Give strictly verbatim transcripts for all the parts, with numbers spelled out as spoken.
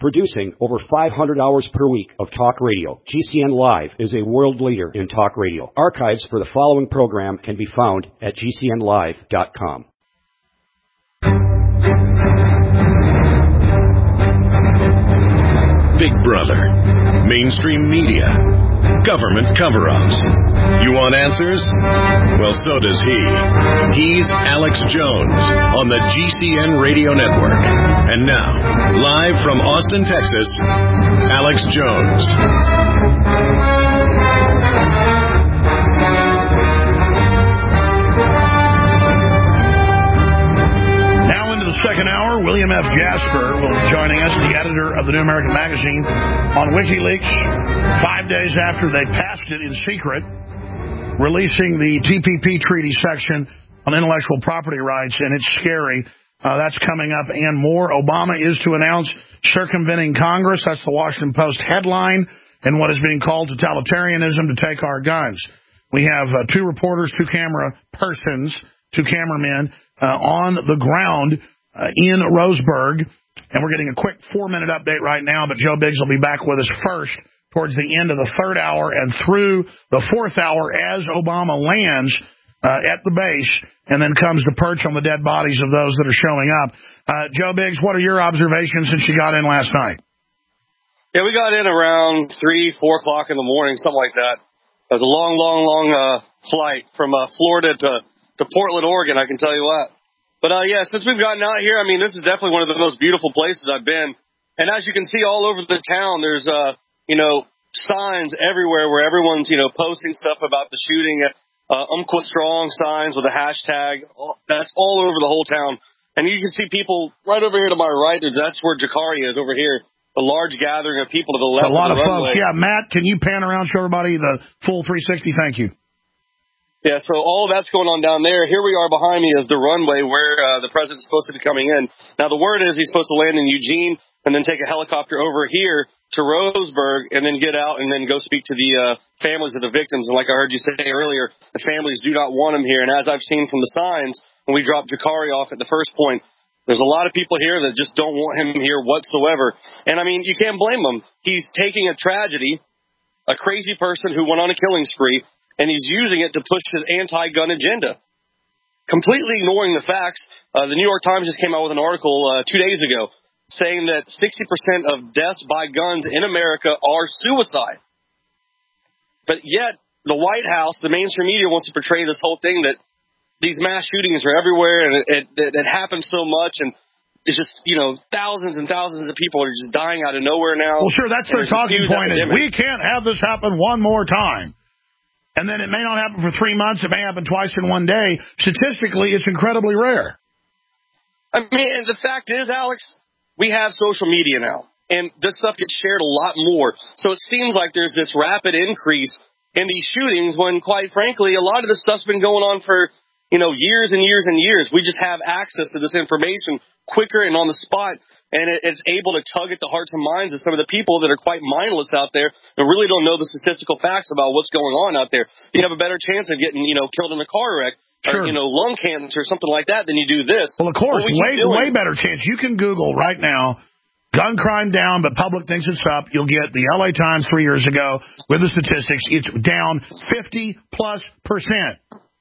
Producing over five hundred hours per week of talk radio, G C N Live is a world leader in talk radio. Archives for the following program can be found at G C N live dot com. Big Brother, mainstream media, government cover-ups. You want answers? Well, so does he. He's Alex Jones on the G C N Radio Network. And now, live from Austin, Texas, Alex Jones. Second hour, William F. Jasper will be joining us, the editor of the New American Magazine, on WikiLeaks, five days after they passed it in secret, releasing the T P P treaty section on intellectual property rights, and it's scary. Uh, that's coming up and more. Obama is to announce circumventing Congress. That's the Washington Post headline, and what is being called totalitarianism to take our guns. We have uh, two reporters, two camera persons, two cameramen uh, on the ground Uh, in Roseburg, and we're getting a quick four-minute update right now, but Joe Biggs will be back with us first towards the end of the third hour and through the fourth hour as Obama lands uh, at the base and then comes to perch on the dead bodies of those that are showing up. Uh, Joe Biggs, what are your observations since you got in last night? Yeah, we got in around three, four o'clock in the morning, something like that. It was a long, long, long uh, flight from uh, Florida to, to Portland, Oregon, I can tell you what. But, uh, yeah, since we've gotten out here, I mean, this is definitely one of the most beautiful places I've been. And as you can see all over the town, there's, uh, you know, signs everywhere where everyone's, you know, posting stuff about the shooting. Uh, Umpqua Strong signs with a hashtag. That's all over the whole town. And you can see people right over here to my right. That's where Jakari is over here. A large gathering of people to the left. A lot of, of the folks. runway. Yeah, Matt, can you pan around, show everybody the full three sixty? Thank you. Yeah, so all of that's going on down there. Here we are behind me is the runway where uh, the president's supposed to be coming in. Now, the word is he's supposed to land in Eugene and then take a helicopter over here to Roseburg and then get out and then go speak to the uh, families of the victims. And like I heard you say earlier, the families do not want him here. And as I've seen from the signs, when we dropped Jakari off at the first point, there's a lot of people here that just don't want him here whatsoever. And, I mean, you can't blame him. He's taking a tragedy, a crazy person who went on a killing spree, and he's using it to push his anti-gun agenda, completely ignoring the facts. Uh, the New York Times just came out with an article uh, two days ago saying that sixty percent of deaths by guns in America are suicide. But yet, the White House, the mainstream media, wants to portray this whole thing that these mass shootings are everywhere and it, it, it, it happens so much, and it's just, you know, thousands and thousands of people are just dying out of nowhere now. Well, sure, that's their talking point is, we can't have this happen one more time. And then it may not happen for three months. It may happen twice in one day. Statistically, it's incredibly rare. I mean, and the fact is, Alex, we have social media now, and this stuff gets shared a lot more. So it seems like there's this rapid increase in these shootings when, quite frankly, a lot of this stuff's been going on for, you know, years and years and years. We just have access to this information quicker and on the spot. And it's able to tug at the hearts and minds of some of the people that are quite mindless out there and really don't know the statistical facts about what's going on out there. You have a better chance of getting, you know, killed in a car wreck sure. or, you know, lung cancer or something like that than you do this. Well, of course, we way, way better chance. You can Google right now, gun crime down, but public thinks it's up. You'll get the L A Times three years ago with the statistics. It's down fifty plus percent.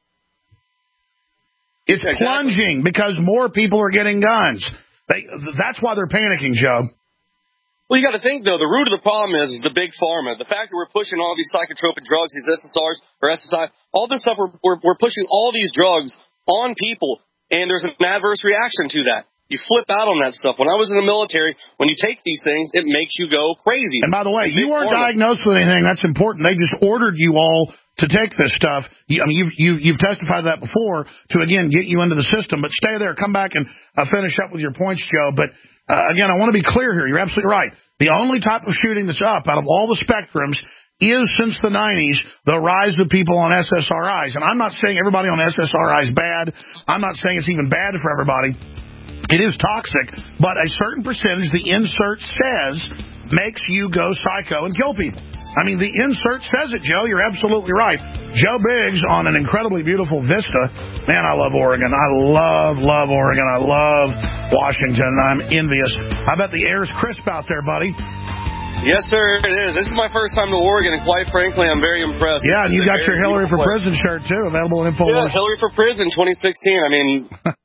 It's exactly. plunging because more people are getting guns. They, that's why they're panicking, Joe. Well, you got to think, though, the root of the problem is, is the big pharma. The fact that we're pushing all these psychotropic drugs, these S S Rs or S S I, all this stuff, we're, we're, we're pushing all these drugs on people, and there's an adverse reaction to that. You flip out on that stuff. When I was in the military, when you take these things, it makes you go crazy. And by the way, you weren't pharma. diagnosed with anything. That's important. They just ordered you all to take this stuff. You, I mean, you've, you, you've testified that before to, again, get you into the system. But stay there. Come back and uh, finish up with your points, Joe. But, uh, again, I want to be clear here. You're absolutely right. The only type of shooting that's up out of all the spectrums is, since the nineties, the rise of people on S S R Is. And I'm not saying everybody on S S R I is bad. I'm not saying it's even bad for everybody. It is toxic, but a certain percentage, the insert says, makes you go psycho and kill people. I mean, the insert says it, Joe. You're absolutely right. Joe Biggs on an incredibly beautiful vista. Man, I love Oregon. I love, love Oregon. I love Washington. I'm envious. I bet the air's crisp out there, buddy. Yes, sir, it is. This is my first time to Oregon, and quite frankly, I'm very impressed. Yeah, and you got your Hillary for Prison shirt, too, available in InfoWars. Yeah, Hillary for Prison twenty sixteen. I mean...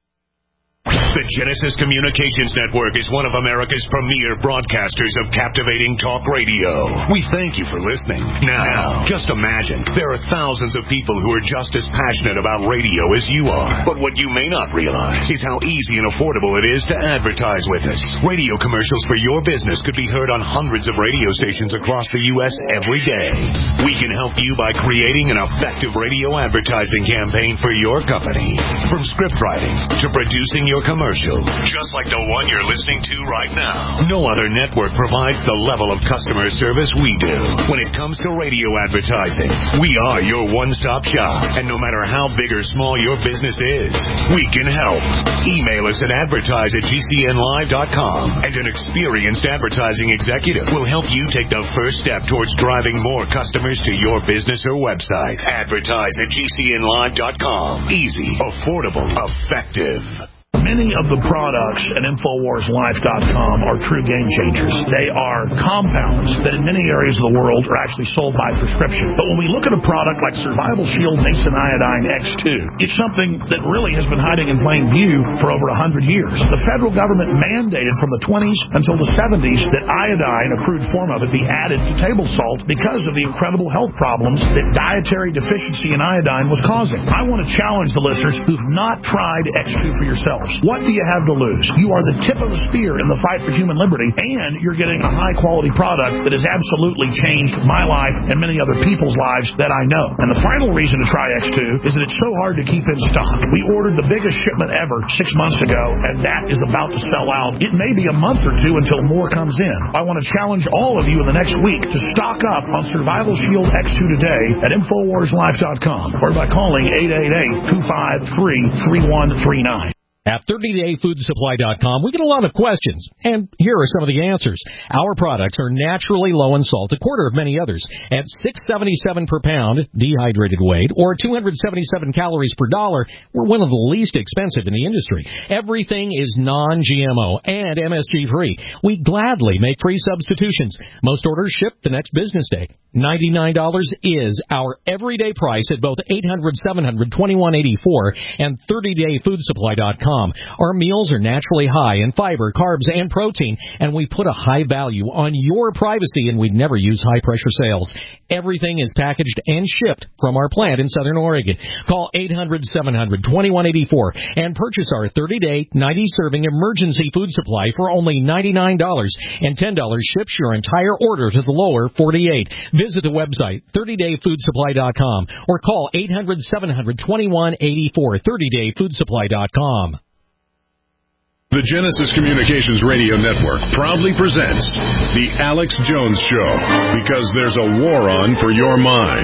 The Genesis Communications Network is one of America's premier broadcasters of captivating talk radio. We thank you for listening. Now, just imagine, there are thousands of people who are just as passionate about radio as you are. But what you may not realize is how easy and affordable it is to advertise with us. Radio commercials for your business could be heard on hundreds of radio stations across the U S every day. We can help you by creating an effective radio advertising campaign for your company. From script writing to producing your commercial, just like the one you're listening to right now. No other network provides the level of customer service we do. When it comes to radio advertising, we are your one-stop shop. And no matter how big or small your business is, we can help. Email us at advertise at G C N live dot com, and an experienced advertising executive will help you take the first step towards driving more customers to your business or website. Advertise at G C N live dot com. Easy, affordable, effective. Many of the products at InfoWars Life dot com are true game changers. They are compounds that in many areas of the world are actually sold by prescription. But when we look at a product like Survival Shield Nascent Iodine X two, it's something that really has been hiding in plain view for over one hundred years. The federal government mandated from the twenties until the seventies that iodine, a crude form of it, be added to table salt because of the incredible health problems that dietary deficiency in iodine was causing. I want to challenge the listeners who've not tried X two for yourselves. What do you have to lose? You are the tip of the spear in the fight for human liberty, and you're getting a high-quality product that has absolutely changed my life and many other people's lives that I know. And the final reason to try X two is that it's so hard to keep in stock. We ordered the biggest shipment ever six months ago, and that is about to sell out. It may be a month or two until more comes in. I want to challenge all of you in the next week to stock up on Survival Shield X two today at InfoWars Life dot com or by calling eight eight eight, two five three, three one three nine. At thirty day food supply dot com, we get a lot of questions, and here are some of the answers. Our products are naturally low in salt, a quarter of many others. At six dollars and seventy-seven cents per pound, dehydrated weight, or two hundred seventy-seven calories per dollar, we're one of the least expensive in the industry. Everything is non G M O and M S G-free. We gladly make free substitutions. Most orders ship the next business day. ninety-nine dollars is our everyday price at both eight hundred, seven hundred, twenty-one eighty-four and thirty day food supply dot com. Our meals are naturally high in fiber, carbs, and protein, and we put a high value on your privacy, and we'd never use high-pressure sales. Everything is packaged and shipped from our plant in Southern Oregon. Call eight hundred, seven hundred, twenty-one eighty-four and purchase our thirty day, ninety serving emergency food supply for only ninety-nine dollars, and ten dollars ships your entire order to the lower forty-eight. Visit the website, thirty day food supply dot com, or call eight hundred, seven hundred, twenty-one eighty-four, thirty day food supply dot com. The Genesis Communications Radio Network proudly presents The Alex Jones Show, because there's a war on for your mind.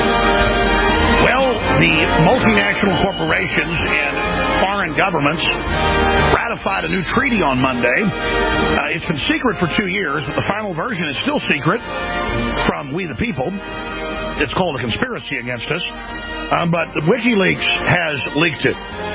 Well, the multinational corporations and foreign governments ratified a new treaty on Monday. Uh, it's been secret for two years, but the final version is still secret from we the people. It's called a conspiracy against us. Um, but WikiLeaks has leaked it.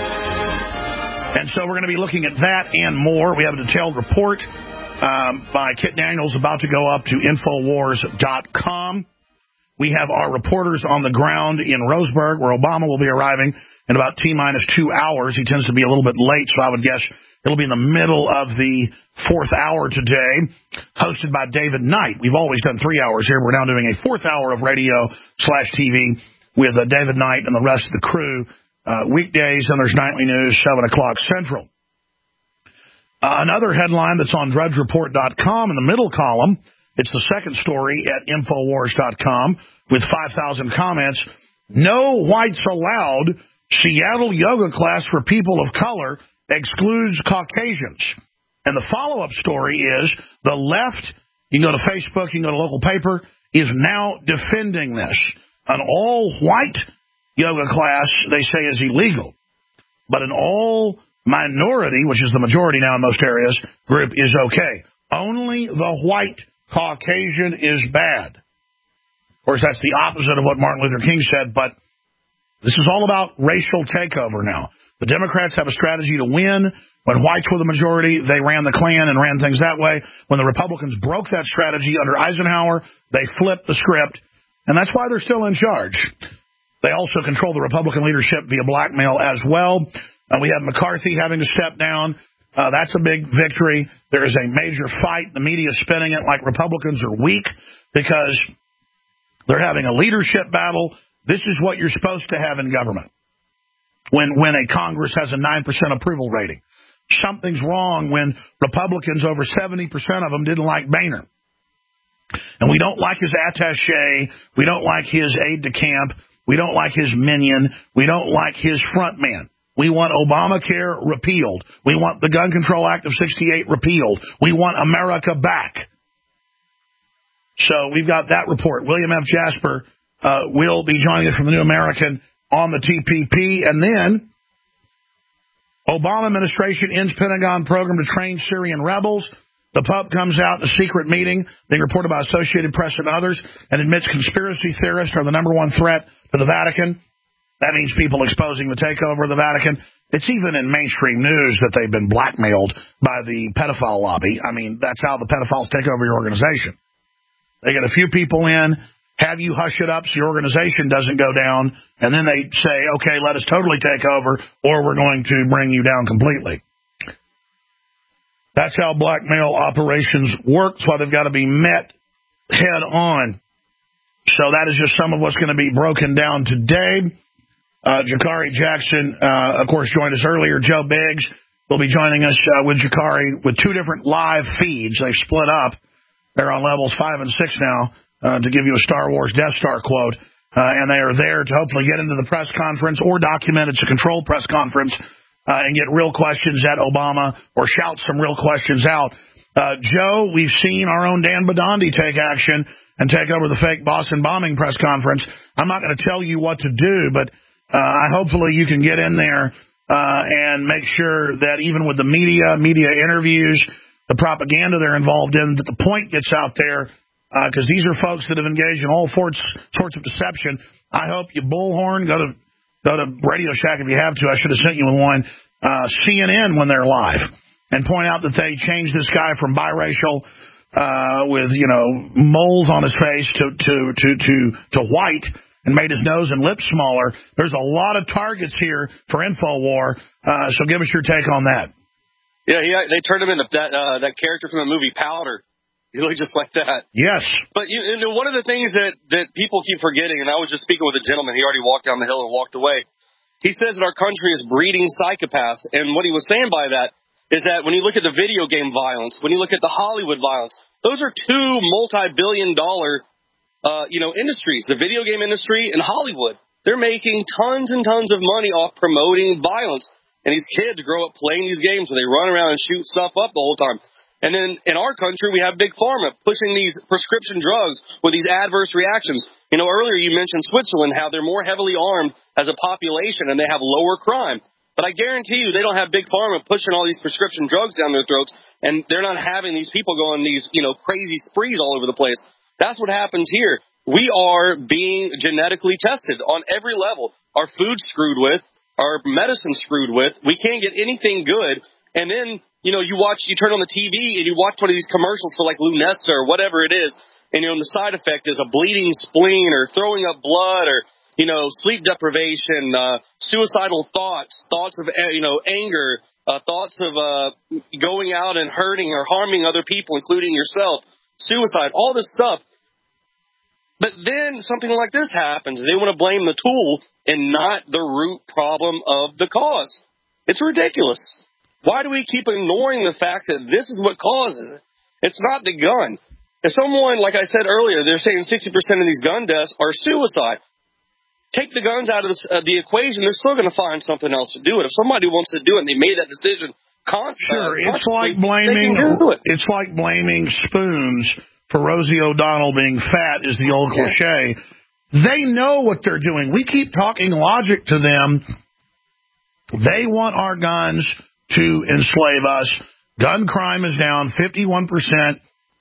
And so we're going to be looking at that and more. We have a detailed report um, by Kit Daniels about to go up to InfoWars dot com. We have our reporters on the ground in Roseburg, where Obama will be arriving in about T-minus two hours. He tends to be a little bit late, so I would guess it'll be in the middle of the fourth hour today, hosted by David Knight. We've always done three hours here. We're now doing a fourth hour of radio slash T V with uh, David Knight and the rest of the crew. Uh, weekdays, and there's nightly news, seven o'clock Central. Uh, another headline that's on Drudge Report dot com in the middle column, it's the second story at InfoWars dot com with five thousand comments. No whites allowed. Seattle yoga class for people of color excludes Caucasians. And the follow-up story is the left, you can go to Facebook, you can go to local paper, is now defending this. An all-white yoga class, they say, is illegal. But an all-minority, which is the majority now in most areas, group is okay. Only the white Caucasian is bad. Of course, that's the opposite of what Martin Luther King said, but this is all about racial takeover now. The Democrats have a strategy to win. When whites were the majority, they ran the Klan and ran things that way. When the Republicans broke that strategy under Eisenhower, they flipped the script, and that's why they're still in charge. They also control the Republican leadership via blackmail as well. Uh, we have McCarthy having to step down. Uh, that's a big victory. There is a major fight. The media is spinning it like Republicans are weak because they're having a leadership battle. This is what you're supposed to have in government when, when a Congress has a nine percent approval rating. Something's wrong when Republicans, over seventy percent of them, didn't like Boehner. And we don't like his attaché. We don't like his aide-de-camp. We don't like his minion. We don't like his front man. We want Obamacare repealed. We want the Gun Control Act of sixty-eight repealed. We want America back. So we've got that report. William F. Jasper uh, will be joining us from the New American on the T P P. And then Obama administration ends Pentagon program to train Syrian rebels. The Pope comes out in a secret meeting, being reported by Associated Press and others, and admits conspiracy theorists are the number one threat to the Vatican. That means people exposing the takeover of the Vatican. It's even in mainstream news that they've been blackmailed by the pedophile lobby. I mean, that's how the pedophiles take over your organization. They get a few people in, have you hush it up so your organization doesn't go down, and then they say, okay, let us totally take over, or we're going to bring you down completely. That's how blackmail operations work. That's why they've got to be met head on. So that is just some of what's going to be broken down today. Uh, Jakari Jackson, uh, of course, joined us earlier. Joe Biggs will be joining us uh, with Jakari with two different live feeds. They've split up. They're on levels five and six now uh, to give you a Star Wars Death Star quote. Uh, and they are there to hopefully get into the press conference or document it's a controlled press conference uh, and get real questions at Obama or shout some real questions out. Uh, Joe, we've seen our own Dan Bidandi take action and take over the fake Boston bombing press conference. I'm not going to tell you what to do, but uh, hopefully you can get in there uh, and make sure that even with the media, media interviews, the propaganda they're involved in, that the point gets out there, because uh, these are folks that have engaged in all sorts, sorts of deception. I hope you bullhorn, go to go to Radio Shack if you have to. I should have sent you one. Uh, C N N when they're live, and point out that they changed this guy from biracial uh, with, you know, moles on his face to, to, to, to, to white and made his nose and lips smaller. There's a lot of targets here for InfoWar, uh, so give us your take on that. Yeah, he, they turned him into that, uh, that character from the movie Powder. He looked just like that. Yes. But you, you know, one of the things that, that people keep forgetting, and I was just speaking with a gentleman, he already walked down the hill and walked away. He says that our country is breeding psychopaths, and what he was saying by that is that when you look at the video game violence, when you look at the Hollywood violence, those are two multi-billion dollar, uh, you know, industries, the video game industry and Hollywood. They're making tons and tons of money off promoting violence. And these kids grow up playing these games where they run around and shoot stuff up the whole time. And then in our country, we have Big Pharma pushing these prescription drugs with these adverse reactions. You know, earlier you mentioned Switzerland, how they're more heavily armed as a population and they have lower crime. But I guarantee you they don't have Big Pharma pushing all these prescription drugs down their throats, and they're not having these people go on these, you know, crazy sprees all over the place. That's what happens here. We are being genetically tested on every level. Our food's screwed with. Our medicine screwed with. We can't get anything good. And then, you know, you watch, you turn on the T V and you watch one of these commercials for like Lunesta or whatever it is. And, you know, and the side effect is a bleeding spleen or throwing up blood or, you know, sleep deprivation, uh, suicidal thoughts, thoughts of, you know, anger, uh, thoughts of, uh, going out and hurting or harming other people, including yourself, suicide, all this stuff. But then something like this happens. They want to blame the tool and not the root problem of the cause. It's ridiculous. Why do we keep ignoring the fact that this is what causes it? It's not the gun. If someone, like I said earlier, they're saying sixty percent of these gun deaths are suicide. Take the guns out of the, uh, the equation, they're still going to find something else to do it. If somebody wants to do it and they made that decision constantly, sure, it's like blaming it. It's like blaming spoons for Rosie O'Donnell being fat is the old cliche. They know what they're doing. We keep talking logic to them. They want our guns to enslave us. Gun crime is down fifty-one percent.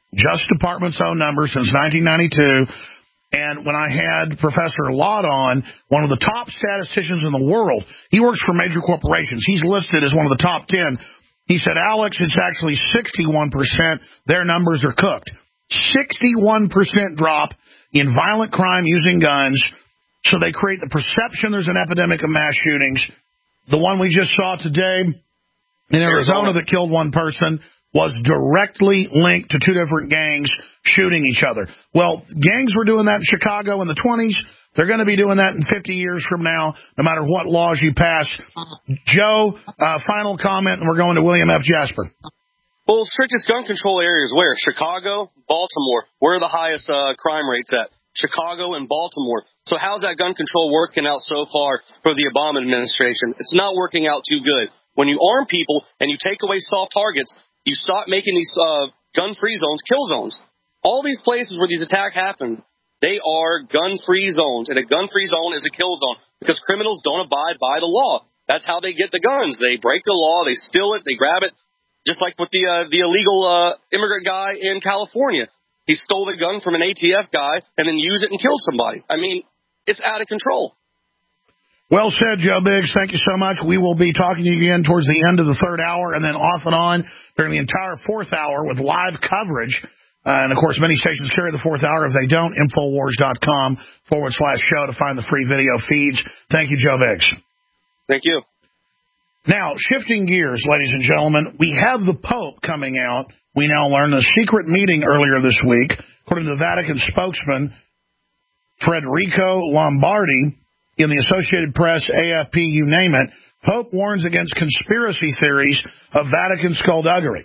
just Department's own numbers since nineteen ninety-two. And when I had Professor Lott on, one of the top statisticians in the world, he works for major corporations. He's listed as one of the top ten. He said, Alex, it's actually sixty-one percent. Their numbers are cooked. sixty-one percent drop in violent crime using guns. So they create the perception there's an epidemic of mass shootings. The one we just saw today in Arizona that killed one person was directly linked to two different gangs shooting each other. Well, gangs were doing that in Chicago in the twenties. They're going to be doing that in fifty years from now, no matter what laws you pass. Joe, uh, final comment, and we're going to William F. Jasper. Well, strictest gun control areas where? Chicago, Baltimore. Where are the highest uh, crime rates at? Chicago and Baltimore. So how's that gun control working out so far for the Obama administration? It's not working out too good. When you arm people and you take away soft targets, you stop making these uh, gun-free zones kill zones. All these places where these attacks happen, they are gun-free zones, and a gun-free zone is a kill zone because criminals don't abide by the law. That's how they get the guns. They break the law, they steal it, they grab it, just like with the uh, the illegal uh, immigrant guy in California. He stole the gun from an A T F guy and then used it and killed somebody. I mean, it's out of control. Well said, Joe Biggs. Thank you so much. We will be talking to you again towards the end of the third hour and then off and on during the entire fourth hour with live coverage. Uh, and, of course, many stations carry the fourth hour. If they don't, Infowars.com forward slash show to find the free video feeds. Thank you, Joe Biggs. Thank you. Now, shifting gears, ladies and gentlemen, we have the Pope coming out. We now learn a secret meeting earlier this week. According to the Vatican spokesman, Federico Lombardi, in the Associated Press, A F P, you name it, Pope warns against conspiracy theories of Vatican skullduggery.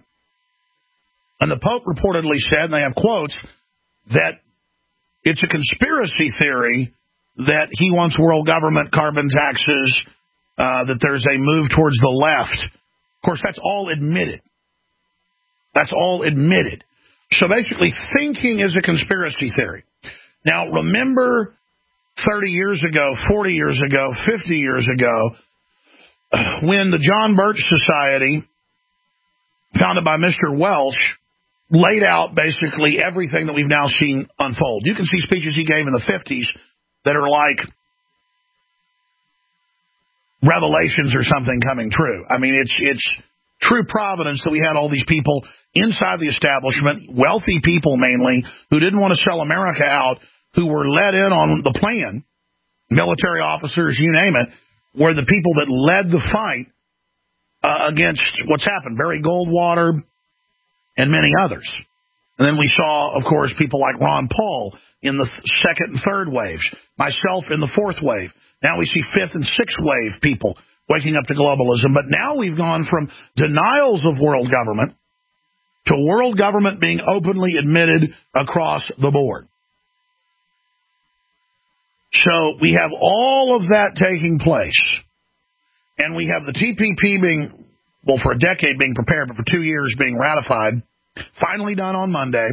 And the Pope reportedly said, and they have quotes, that it's a conspiracy theory that he wants world government, carbon taxes, uh, that there's a move towards the left. Of course, that's all admitted. That's all admitted. So basically, thinking is a conspiracy theory. Now, remember thirty years ago, forty years ago, fifty years ago, when the John Birch Society, founded by Mister Welsh, laid out basically everything that we've now seen unfold. You can see speeches he gave in the fifties that are like revelations or something coming true. I mean, it's it's true providence that we had all these people inside the establishment, wealthy people mainly, who didn't want to sell America out, who were let in on the plan, military officers, you name it, were the people that led the fight uh, against what's happened, Barry Goldwater and many others. And then we saw, of course, people like Ron Paul in the second and third waves, myself in the fourth wave. Now we see fifth and sixth wave people waking up to globalism. But now we've gone from denials of world government to world government being openly admitted across the board. So we have all of that taking place. And we have the T P P being, well, for a decade being prepared, but for two years being ratified, finally done on Monday,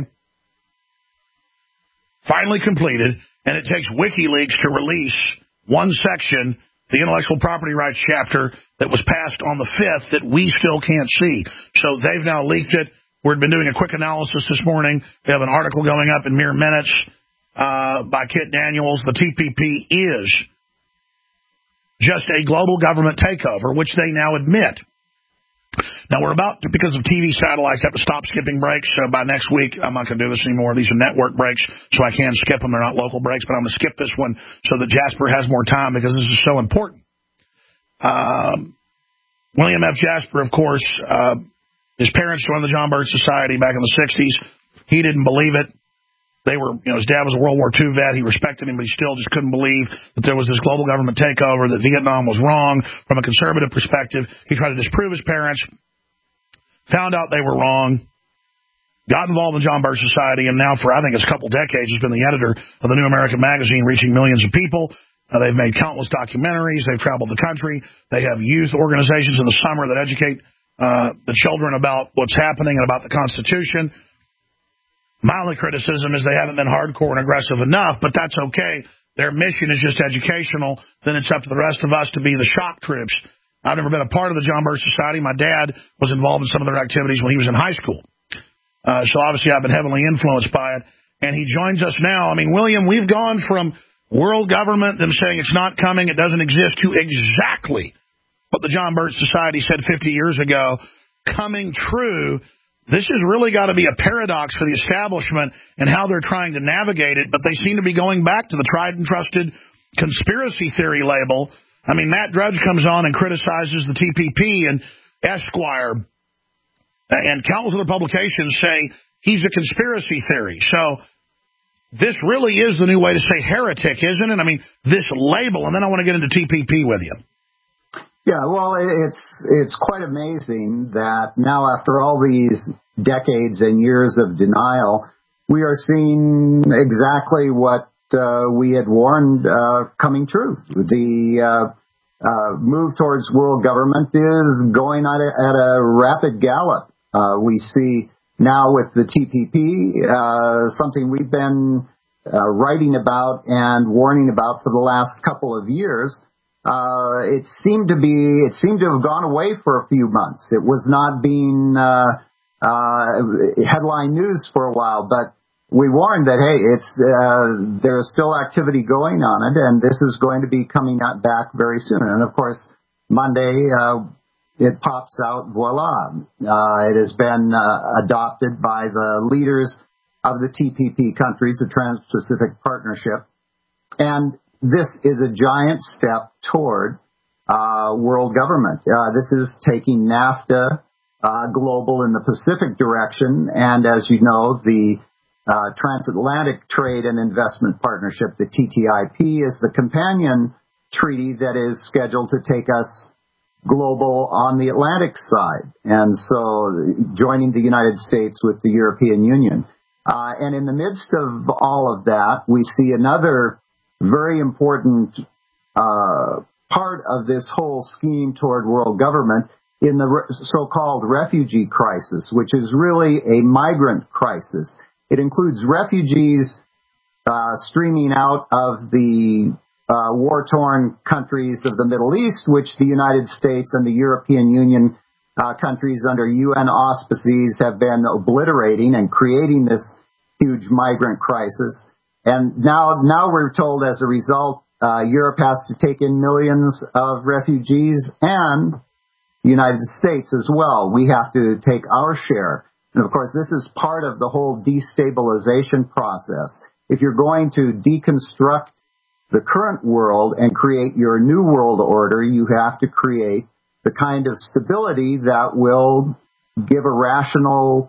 finally completed, and it takes WikiLeaks to release one section, the intellectual property rights chapter that was passed on the fifth that we still can't see. So they've now leaked it. We've been doing a quick analysis this morning. We have an article going up in mere minutes uh, by Kit Daniels. The T P P is just a global government takeover, which they now admit. Now, we're about to, because of T V satellites, have to stop skipping breaks. So by next week, I'm not going to do this anymore. These are network breaks, so I can skip them. They're not local breaks, but I'm going to skip this one so that Jasper has more time because this is so important. Um, William F. Jasper, of course, uh, his parents joined the John Birch Society back in the sixties. He didn't believe it. They were, you know, his dad was a World War Two vet. He respected him, but he still just couldn't believe that there was this global government takeover, that Vietnam was wrong from a conservative perspective. He tried to disprove his parents, found out they were wrong, got involved in the John Birch Society, and now for, I think, it's a couple decades, has been the editor of the New American Magazine, reaching millions of people. Uh, they've made countless documentaries. They've traveled the country. They have youth organizations in the summer that educate uh, the children about what's happening and about the Constitution. My only criticism is they haven't been hardcore and aggressive enough, but that's okay. Their mission is just educational. Then it's up to the rest of us to be the shock troops. I've never been a part of the John Birch Society. My dad was involved in some of their activities when he was in high school. Uh, so obviously I've been heavily influenced by it. And he joins us now. I mean, William, we've gone from world government, them saying it's not coming, it doesn't exist, to exactly what the John Birch Society said fifty years ago, coming true. This has really got to be a paradox for the establishment and how they're trying to navigate it, but they seem to be going back to the tried and trusted conspiracy theory label. I mean, Matt Drudge comes on and criticizes the T P P, and Esquire and countless other publications say he's a conspiracy theory. So this really is the new way to say heretic, isn't it? I mean, this label, and then I want to get into T P P with you. Yeah, well, it's it's quite amazing that now, after all these decades and years of denial, we are seeing exactly what uh, we had warned uh, coming true. The uh, uh, move towards world government is going at a, at a rapid gallop. Uh, we see now with the T P P, uh, something we've been uh, writing about and warning about for the last couple of years. Uh, it seemed to be, it seemed to have gone away for a few months. It was not being, uh, uh, headline news for a while, but we warned that, hey, it's, uh, there's still activity going on it, and this is going to be coming out back very soon. And of course, Monday, uh, it pops out, voila. Uh, it has been, uh, adopted by the leaders of the T P P countries, the Trans-Pacific Partnership. And this is a giant step toward uh, world government. Uh, this is taking NAFTA uh, global in the Pacific direction, and as you know, the uh, Transatlantic Trade and Investment Partnership, the T T I P, is the companion treaty that is scheduled to take us global on the Atlantic side, and so joining the United States with the European Union. Uh, and in the midst of all of that, we see another very important uh, part of this whole scheme toward world government in the re- so-called refugee crisis, which is really a migrant crisis. It includes refugees uh, streaming out of the uh, war-torn countries of the Middle East, which the United States and the European Union uh, countries under U N auspices have been obliterating and creating this huge migrant crisis. And now, now we're told as a result, uh, Europe has to take in millions of refugees, and the United States as well. We have to take our share. And of course, this is part of the whole destabilization process. If you're going to deconstruct the current world and create your new world order, you have to create the kind of stability that will give a rational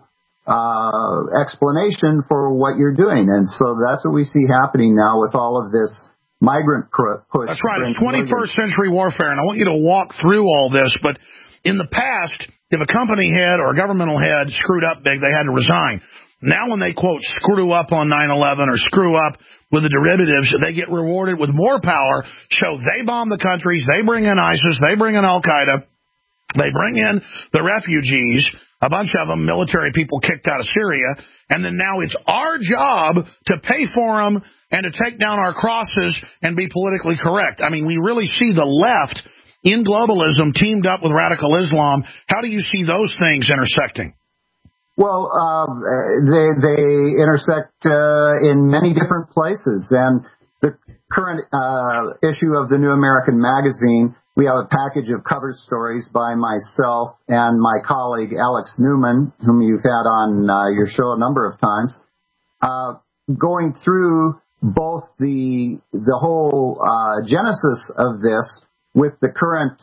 Uh, explanation for what you're doing. And so that's what we see happening now with all of this migrant push. That's right. It's twenty-first century warfare, and I want you to walk through all this. But in the past, if a company head or a governmental head screwed up big, they had to resign. Now when they, quote, screw up on nine eleven or screw up with the derivatives, they get rewarded with more power. So they bomb the countries, they bring in ISIS, they bring in Al-Qaeda, they bring in the refugees, a bunch of them military people kicked out of Syria, and then now it's our job to pay for them and to take down our crosses and be politically correct. I mean, we really see the left in globalism teamed up with radical Islam. How do you see those things intersecting? Well, uh, they, they intersect uh, in many different places, and the current uh, issue of the New American Magazine, we have a package of cover stories by myself and my colleague Alex Newman, whom you've had on uh, your show a number of times, uh, going through both the the whole uh, genesis of this with the current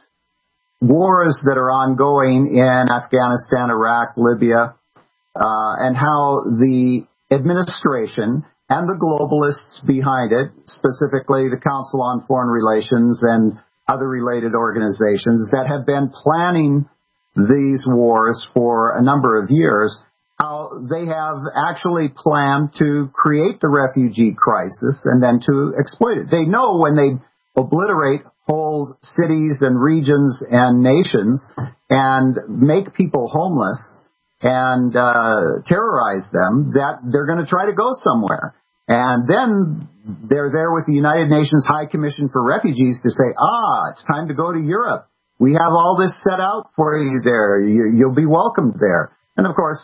wars that are ongoing in Afghanistan, Iraq, Libya, uh, and how the administration and the globalists behind it, specifically the Council on Foreign Relations and other related organizations that have been planning these wars for a number of years, how they have actually planned to create the refugee crisis and then to exploit it. They know when they obliterate whole cities and regions and nations and make people homeless and uh, terrorize them, that they're going to try to go somewhere. And then they're there with the United Nations High Commission for Refugees to say, ah, it's time to go to Europe. We have all this set out for you there. You, you'll be welcomed there. And, of course,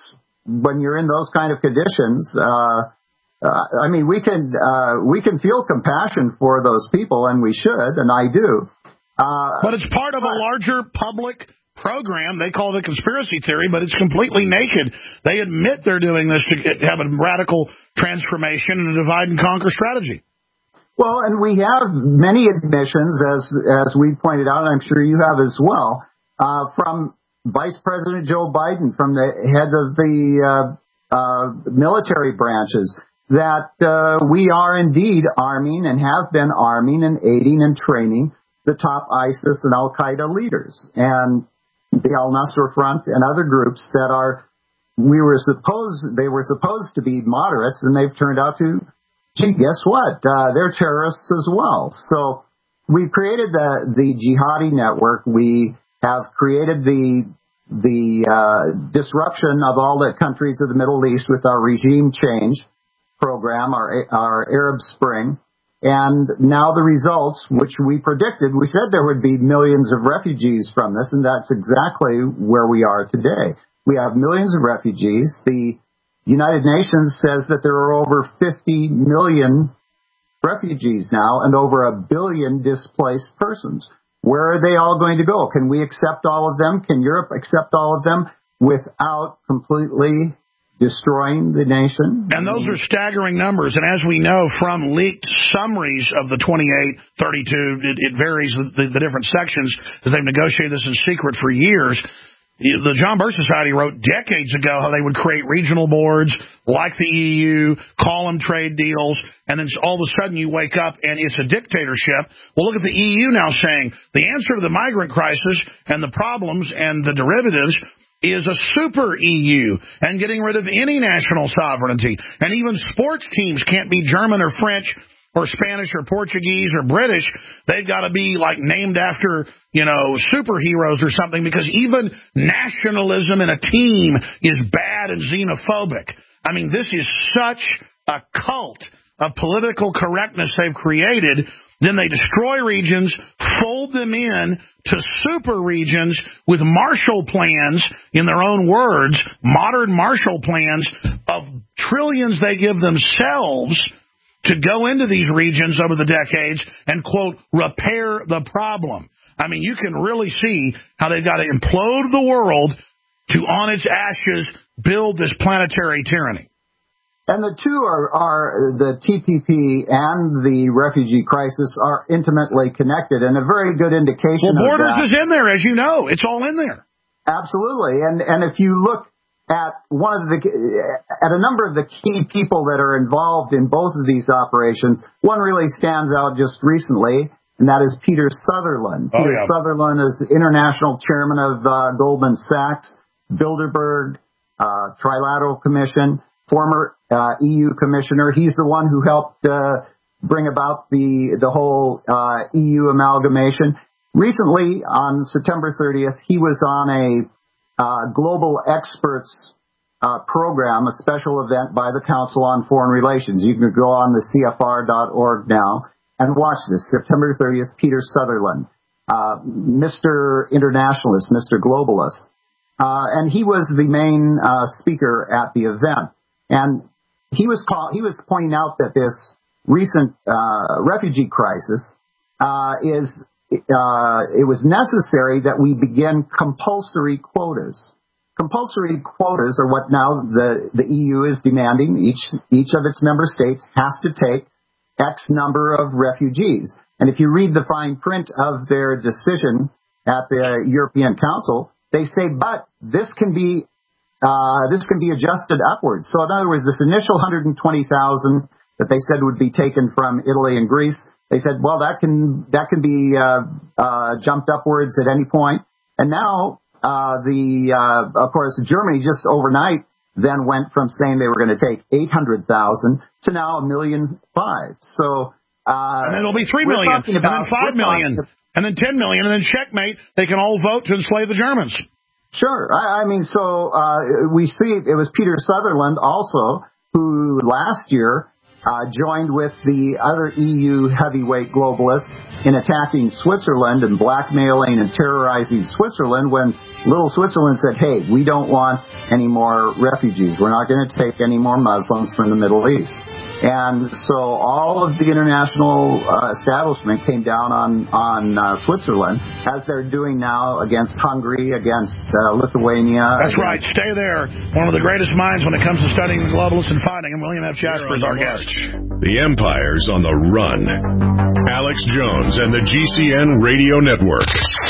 when you're in those kind of conditions, uh, uh, I mean, we can uh, we can feel compassion for those people, and we should, and I do. Uh, but it's part of a larger public program. They call it a conspiracy theory, but it's completely naked. They admit they're doing this to have a radical transformation and a divide and conquer strategy. Well, and we have many admissions, as as we pointed out, and I'm sure you have as well, uh, from Vice President Joe Biden, from the heads of the uh, uh, military branches, that uh, we are indeed arming and have been arming and aiding and training the top ISIS and Al-Qaeda leaders and the Al-Nusra Front and other groups that are, we were supposed, they were supposed to be moderates, and they've turned out to, gee, guess what? Uh, they're terrorists as well. So we've created the, the jihadi network. We have created the the uh, disruption of all the countries of the Middle East with our regime change program, our our Arab Spring, and now the results, which we predicted. We said there would be millions of refugees from this, and that's exactly where we are today. We have millions of refugees. The United Nations says that there are over fifty million refugees now and over a billion displaced persons. Where are they all going to go? Can we accept all of them? Can Europe accept all of them without completely destroying the nation? And those are staggering numbers. And as we know from leaked summaries of the twenty-eight, thirty-two, it, it varies the, the different sections because they've negotiated this in secret for years. The John Birch Society wrote decades ago how they would create regional boards like the E U, call them trade deals, and then all of a sudden you wake up and it's a dictatorship. Well, look at the E U now saying the answer to the migrant crisis and the problems and the derivatives is a super E U and getting rid of any national sovereignty. And even sports teams can't be German or French or Spanish or Portuguese or British. They've got to be like named after, you know, superheroes or something, because even nationalism in a team is bad and xenophobic. I mean, this is such a cult of political correctness they've created. Then they destroy regions, fold them in to super regions with Marshall plans, in their own words, modern Marshall plans of trillions they give themselves to go into these regions over the decades and, quote, repair the problem. I mean, you can really see how they've got to implode the world to, on its ashes, build this planetary tyranny. And the two are, are the T P P and the refugee crisis are intimately connected, and a very good indication well, of that. Borders is in there, as you know. It's all in there. Absolutely. And, and if you look at one of the, at a number of the key people that are involved in both of these operations, one really stands out just recently, and that is Peter Sutherland. Oh, Peter yeah. Sutherland is international chairman of uh, Goldman Sachs, Bilderberg, uh, Trilateral Commission, former uh, E U commissioner. He's the one who helped uh, bring about the the whole uh, E U amalgamation. Recently, on September thirtieth, he was on a Uh, global experts uh, program, a special event by the Council on Foreign Relations. You can go on the C F R dot org now and watch this. September thirtieth, Peter Sutherland, uh, Mister Internationalist, Mister Globalist. Uh, and he was the main uh, speaker at the event. And he was call- he was pointing out that this recent uh, refugee crisis uh, is Uh, it was necessary that we begin compulsory quotas. Compulsory quotas are what now the, the E U is demanding. Each, each of its member states has to take X number of refugees. And if you read the fine print of their decision at the European Council, they say, but this can be, uh, this can be adjusted upwards. So in other words, this initial one hundred twenty thousand that they said would be taken from Italy and Greece, they said, well, that can that can be uh, uh, jumped upwards at any point. And now, uh, the uh, of course, Germany just overnight then went from saying they were going to take eight hundred thousand to now a million five. So, uh, and then it'll be three million, about, and then five million, talking, and then ten million, and then checkmate. They can all vote to enslave the Germans. Sure. I, I mean, so uh, we see it was Peter Sutherland also who last year uh, joined with the other E U heavyweight globalists in attacking Switzerland and blackmailing and terrorizing Switzerland when little Switzerland said, hey, we don't want any more refugees. We're not going to take any more Muslims from the Middle East. And so all of the international uh, establishment came down on, on uh, Switzerland, as they're doing now against Hungary, against uh, Lithuania. That's against... right. Stay there. One of the greatest minds when it comes to studying the globalists and fighting them. William F. Jasper is our guest. The empire's on the run. Alex Jones and the G C N Radio Network.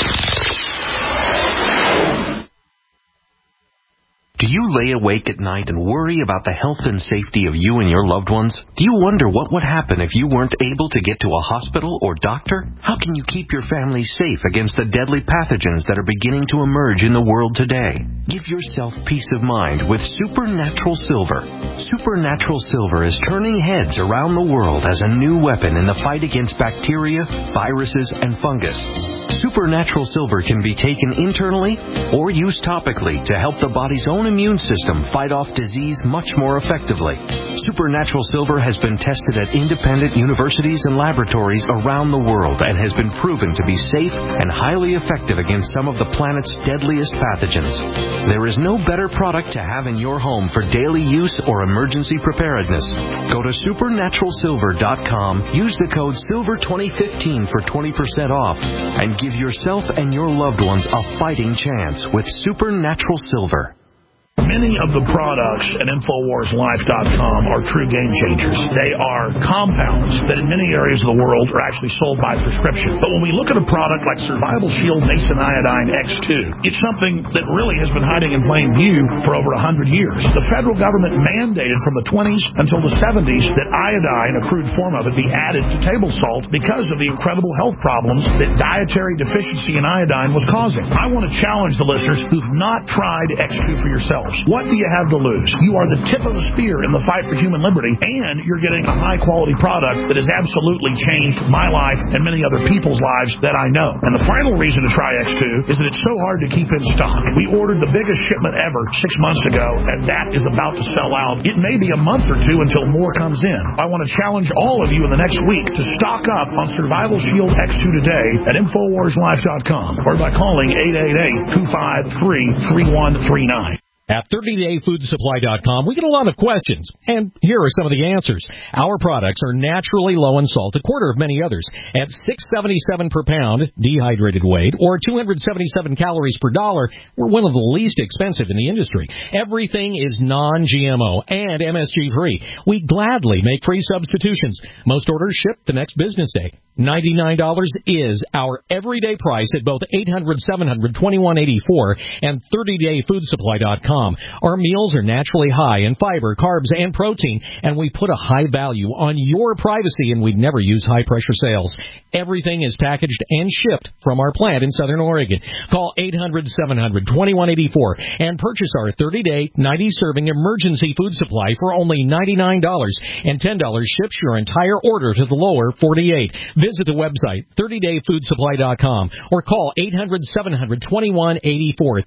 Do you lay awake at night and worry about the health and safety of you and your loved ones? Do you wonder what would happen if you weren't able to get to a hospital or doctor? How can you keep your family safe against the deadly pathogens that are beginning to emerge in the world today? Give yourself peace of mind with Supernatural Silver. Supernatural Silver is turning heads around the world as a new weapon in the fight against bacteria, viruses, and fungus. Supernatural Silver can be taken internally or used topically to help the body's own immune system fight off disease much more effectively. Supernatural Silver has been tested at independent universities and laboratories around the world and has been proven to be safe and highly effective against some of the planet's deadliest pathogens. There is no better product to have in your home for daily use or emergency preparedness. Go to supernatural silver dot com, use the code silver twenty fifteen for twenty percent off, and give yourself and your loved ones a fighting chance with Supernatural Silver. Many of the products at Infowars Life dot com are true game changers. They are compounds that in many areas of the world are actually sold by prescription. But when we look at a product like Survival Shield Nascent Iodine X two, it's something that really has been hiding in plain view for over one hundred years. The federal government mandated from the twenties until the seventies that iodine, a crude form of it, be added to table salt because of the incredible health problems that dietary deficiency in iodine was causing. I want to challenge the listeners who've not tried X two for yourselves. What do you have to lose? You are the tip of the spear in the fight for human liberty, and you're getting a high-quality product that has absolutely changed my life and many other people's lives that I know. And the final reason to try X two is that it's so hard to keep in stock. We ordered the biggest shipment ever six months ago, and that is about to sell out. It may be a month or two until more comes in. I want to challenge all of you in the next week to stock up on Survival Shield X two today at Infowars Life dot com or by calling eight eight eight, two five three, three one three nine. At thirty day food supply dot com, we get a lot of questions, and here are some of the answers. Our products are naturally low in salt, a quarter of many others, at six dollars and seventy-seven cents per pound dehydrated weight, or two hundred seventy-seven calories per dollar. We're one of the least expensive in the industry. Everything is non G M O and M S G free. We gladly make free substitutions. Most orders ship the next business day. ninety-nine dollars is our everyday price at both eight hundred, seven hundred, twenty-one eighty-four and thirty day food supply dot com. Our meals are naturally high in fiber, carbs, and protein, and we put a high value on your privacy, and we'd never use high-pressure sales. Everything is packaged and shipped from our plant in Southern Oregon. Call eight hundred, seven hundred, twenty-one eighty-four and purchase our thirty day, ninety serving emergency food supply for only ninety-nine dollars, and ten dollars ships your entire order to the lower forty-eight. Visit the website, thirty day food supply dot com, or call eight hundred, seven hundred, twenty-one eighty-four.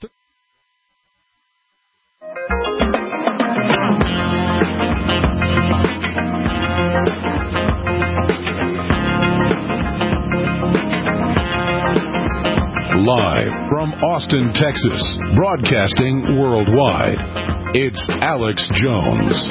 Live from Austin, Texas, broadcasting worldwide, it's Alex Jones.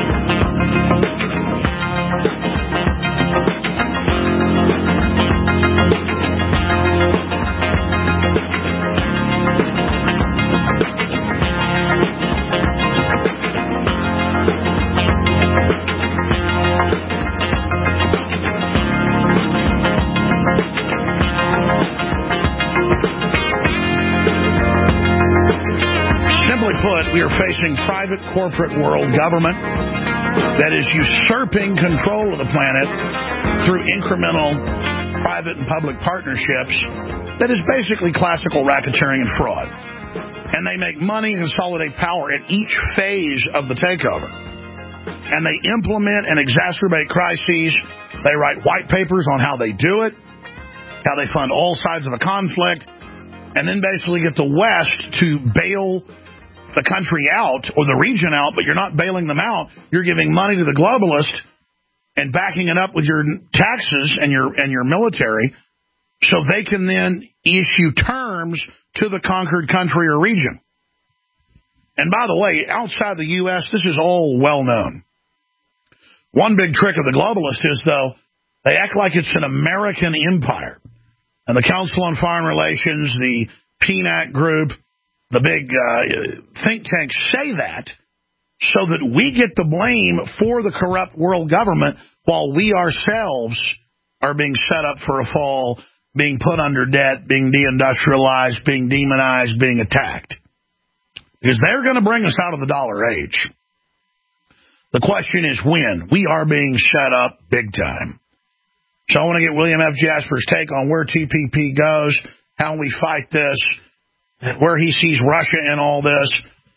We are facing private corporate world government that is usurping control of the planet through incremental private and public partnerships that is basically classical racketeering and fraud. And they make money and consolidate power at each phase of the takeover. And they implement and exacerbate crises. They write white papers on how they do it, how they fund all sides of a conflict, and then basically get the West to bail the country out or the region out, but you're not bailing them out. You're giving money to the globalist and backing it up with your taxes and your and your military, so they can then issue terms to the conquered country or region. And by the way, outside the U S, this is all well known. One big trick of the globalists is, though, they act like it's an American empire. And the Council on Foreign Relations, the P N A C group, the big uh, think tanks say that so that we get the blame for the corrupt world government while we ourselves are being set up for a fall, being put under debt, being deindustrialized, being demonized, being attacked. Because they're going to bring us out of the dollar age. The question is when. We are being set up big time. So I want to get William F. Jasper's take on where T P P goes, how we fight this, where he sees Russia in all this,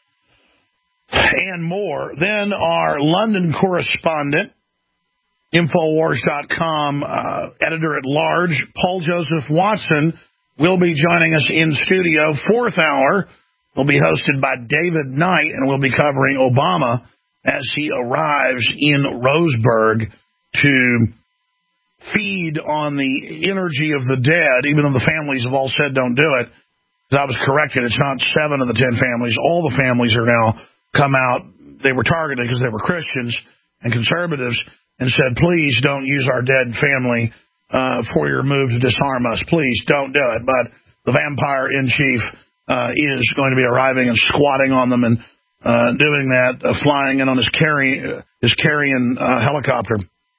and more. Then our London correspondent, Infowars dot com uh, editor-at-large, Paul Joseph Watson, will be joining us in studio. Fourth hour will be hosted by David Knight, and we'll be covering Obama as he arrives in Roseburg to feed on the energy of the dead, even though the families have all said don't do it. Because I was corrected. It's not seven of the ten families. All the families are now come out. They were targeted because they were Christians and conservatives and said, please don't use our dead family uh, for your move to disarm us. Please don't do it. But the vampire-in-chief uh, is going to be arriving and squatting on them and uh, doing that, uh, flying in on his, carry, uh, his carrion uh, helicopter.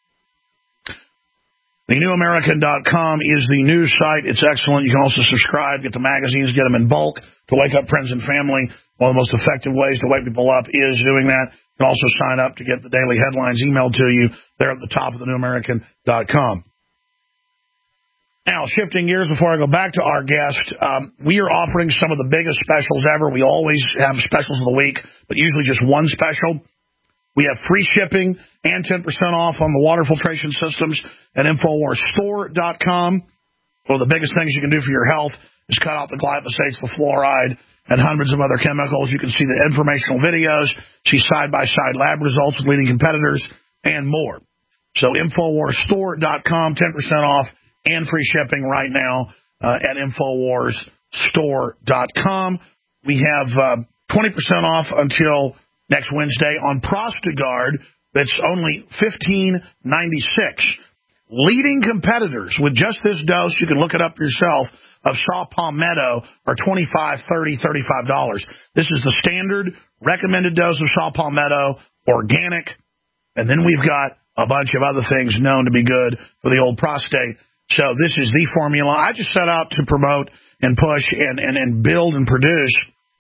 The new american dot com is the news site. It's excellent. You can also subscribe, get the magazines, get them in bulk to wake up friends and family. One of the most effective ways to wake people up is doing that. You can also sign up to get the daily headlines emailed to you. They're at the top of the new american dot com. Now, shifting gears before I go back to our guest, um, we are offering some of the biggest specials ever. We always have specials of the week, but usually just one special. We have free shipping and ten percent off on the water filtration systems at Infowars Store dot com. One of the biggest things you can do for your health is cut out the glyphosates, the fluoride, and hundreds of other chemicals. You can see the informational videos, see side-by-side lab results with leading competitors, and more. So Infowars Store dot com, ten percent off and free shipping right now uh, at Infowars Store dot com. We have uh, twenty percent off until next Wednesday on Prostagard. That's only fifteen ninety-six. Leading competitors with just this dose, you can look it up yourself, of Saw Palmetto are twenty-five dollars, thirty dollars, thirty-five dollars. This is the standard recommended dose of Saw Palmetto, organic, and then we've got a bunch of other things known to be good for the old prostate. So this is the formula. I just set out to promote and push and, and, and build and produce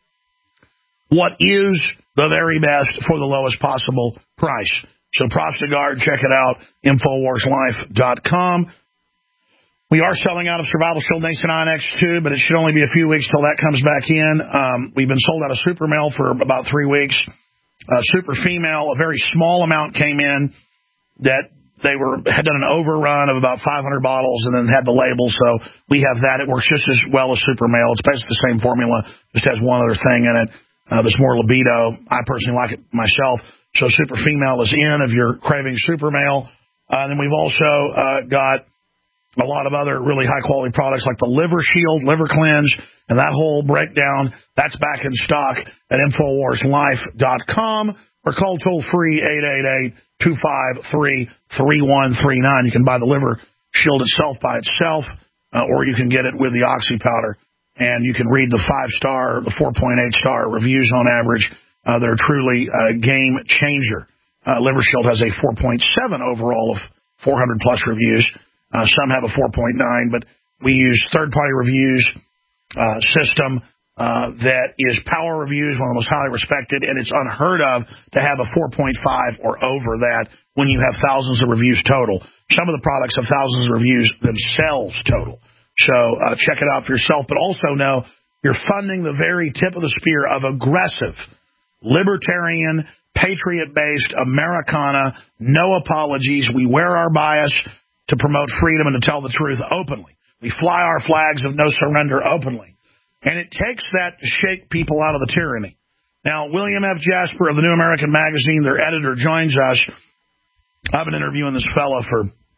what is the very best for the lowest possible price. So Prostagard, check it out, Infowars Life dot com. We are selling out of Survival Shield Nason X two, but it should only be a few weeks till that comes back in. Um, we've been sold out of Super Male for about three weeks. Uh, Super Female, a very small amount came in that they were had done an overrun of about five hundred bottles and then had the label. So we have that. It works just as well as Super Male. It's basically the same formula, just has one other thing in it. Uh, there's more libido. I personally like it myself. So Super Female is in if you're craving Super Male. Uh, and then we've also uh, got a lot of other really high-quality products like the Liver Shield, Liver Cleanse, and that whole breakdown. That's back in stock at Infowars Life dot com or call toll-free eight eight eight, two five three, three one three nine. You can buy the Liver Shield itself by itself, uh, or you can get it with the Oxy powder. And you can read the five-star, the four point eight star reviews on average. Uh, they're truly a game changer. Uh, Liver Shield has a four point seven overall of four hundred plus reviews. Uh, some have a four point nine, but we use third-party reviews uh, system uh, that is Power Reviews, one of the most highly respected, and it's unheard of to have a four point five or over that when you have thousands of reviews total. Some of the products have thousands of reviews themselves total. So uh, check it out for yourself, but also know you're funding the very tip of the spear of aggressive, libertarian, patriot-based Americana, no apologies. We wear our bias to promote freedom and to tell the truth openly. We fly our flags of no surrender openly. And it takes that to shake people out of the tyranny. Now, William F. Jasper of the New American Magazine, their editor, joins us. I've been interviewing this fella for,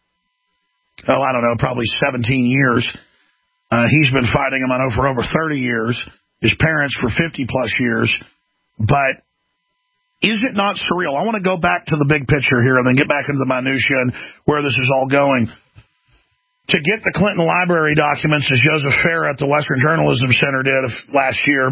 oh, I don't know, probably seventeen years. Uh, he's been fighting him, I know, for over thirty years. His parents for fifty plus years. But is it not surreal? I want to go back to the big picture here and then get back into the minutia and where this is all going. To get the Clinton Library documents, as Joseph Farah at the Western Journalism Center did last year,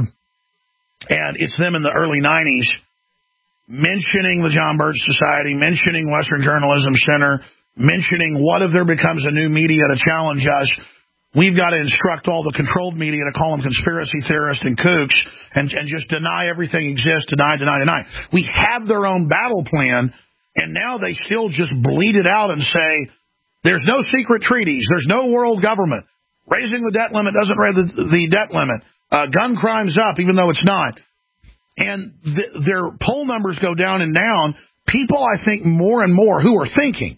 and it's them in the early nineties, mentioning the John Birch Society, mentioning Western Journalism Center, mentioning what if there becomes a new media to challenge us. We've got to instruct all the controlled media to call them conspiracy theorists and kooks and, and just deny everything exists, deny, deny, deny. We have their own battle plan, and now they still just bleed it out and say, there's no secret treaties, there's no world government. Raising the debt limit doesn't raise the, the debt limit. Uh, gun crime's up, even though it's not. And th- their poll numbers go down and down. People, I think, more and more who are thinking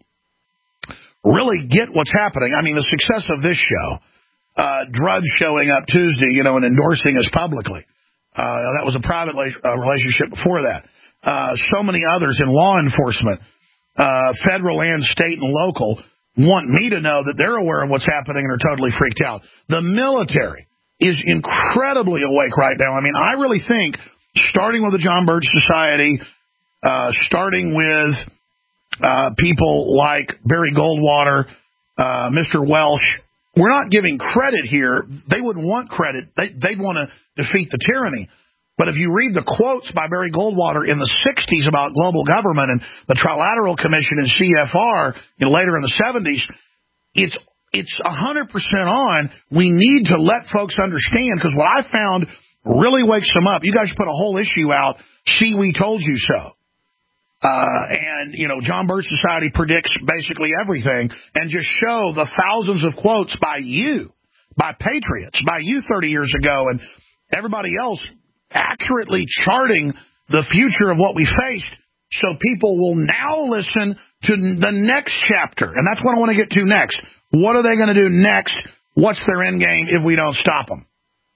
really get what's happening. I mean, the success of this show, uh, Drudge showing up Tuesday, you know, and endorsing us publicly. Uh, that was a private la- uh, relationship before that. Uh, so many others in law enforcement, uh, federal and state and local, want me to know that they're aware of what's happening and are totally freaked out. The military is incredibly awake right now. I mean, I really think, starting with the John Birch Society, uh, starting with uh, people like Barry Goldwater, uh, Mister Welsh, we're not giving credit here. They wouldn't want credit. They, they'd want to defeat the tyranny. But if you read the quotes by Barry Goldwater in the sixties about global government and the Trilateral Commission and C F R, you know, later in the seventies, it's it's one hundred percent on. We need to let folks understand, because what I found really wakes them up. You guys put a whole issue out, see, we told you so. Uh, and, you know, John Birch Society predicts basically everything, and just show the thousands of quotes by you, by patriots, by you thirty years ago, and everybody else accurately charting the future of what we faced, so people will now listen to the next chapter. And that's what I want to get to next. What are they going to do next? What's their end game if we don't stop them?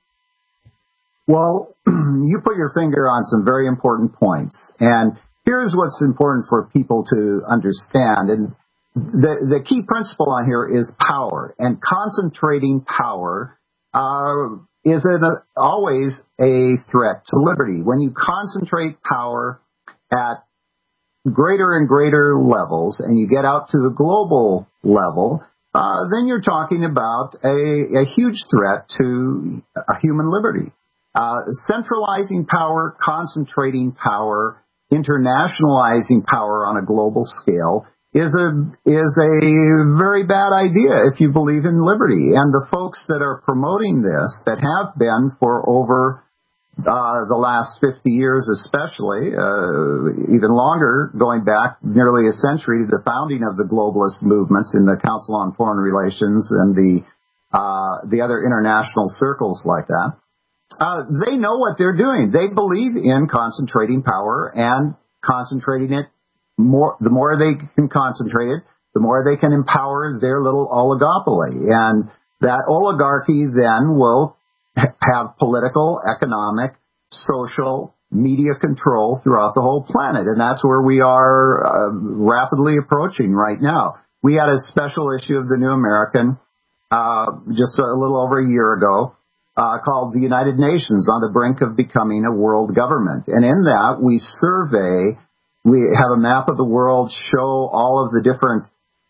Well, you put your finger on some very important points. And here's what's important for people to understand. And the, the key principle on here is power. And concentrating power uh, is an, uh, always a threat to liberty. When you concentrate power at greater and greater levels and you get out to the global level, uh, then you're talking about a, a huge threat to uh, human liberty. Uh, centralizing power, concentrating power, internationalizing power on a global scale is a is a very bad idea if you believe in liberty. And the folks that are promoting this, that have been for over uh, the last fifty years especially, uh, even longer, going back nearly a century to the founding of the globalist movements in the Council on Foreign Relations and the uh, the other international circles like that, Uh, they know what they're doing. They believe in concentrating power and concentrating it more. The more they can concentrate it, the more they can empower their little oligopoly. And that oligarchy then will have political, economic, social, media control throughout the whole planet. And that's where we are uh, rapidly approaching right now. We had a special issue of the New American uh, just a little over a year ago, Uh, called the United Nations on the brink of becoming a world government. And in that, we survey, we have a map of the world, show all of the different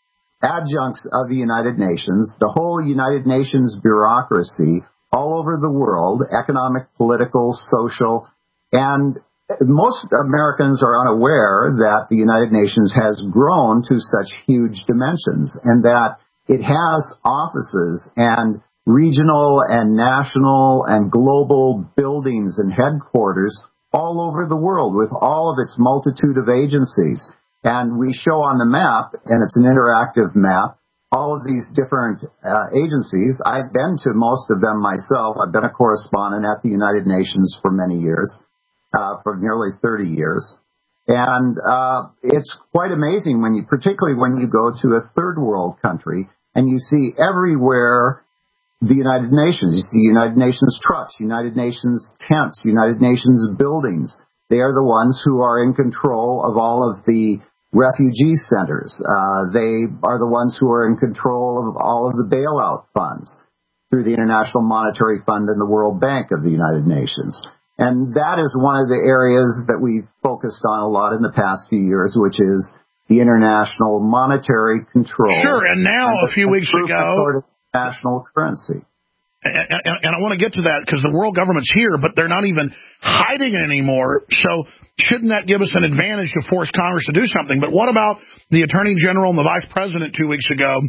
adjuncts of the United Nations, the whole United Nations bureaucracy all over the world, economic, political, social, and most Americans are unaware that the United Nations has grown to such huge dimensions, and that it has offices and regional and national and global buildings and headquarters all over the world with all of its multitude of agencies. And we show on the map, and it's an interactive map, all of these different uh, agencies. I've been to most of them myself. I've been a correspondent at the United Nations for many years, uh, for nearly thirty years. And uh, it's quite amazing when you, particularly when you go to a third world country and you see everywhere the United Nations. You see United Nations trucks, United Nations tents, United Nations buildings. They are the ones who are in control of all of the refugee centers. Uh, they are the ones who are in control of all of the bailout funds through the International Monetary Fund and the World Bank of the United Nations. And that is one of the areas that we've focused on a lot in the past few years, which is the international monetary control. Sure, and now and a few weeks ago, national currency. And, and, and I want to get to that because the world government's here, but they're not even hiding it anymore. So shouldn't that give us an advantage to force Congress to do something? But what about the Attorney General and the Vice President two weeks ago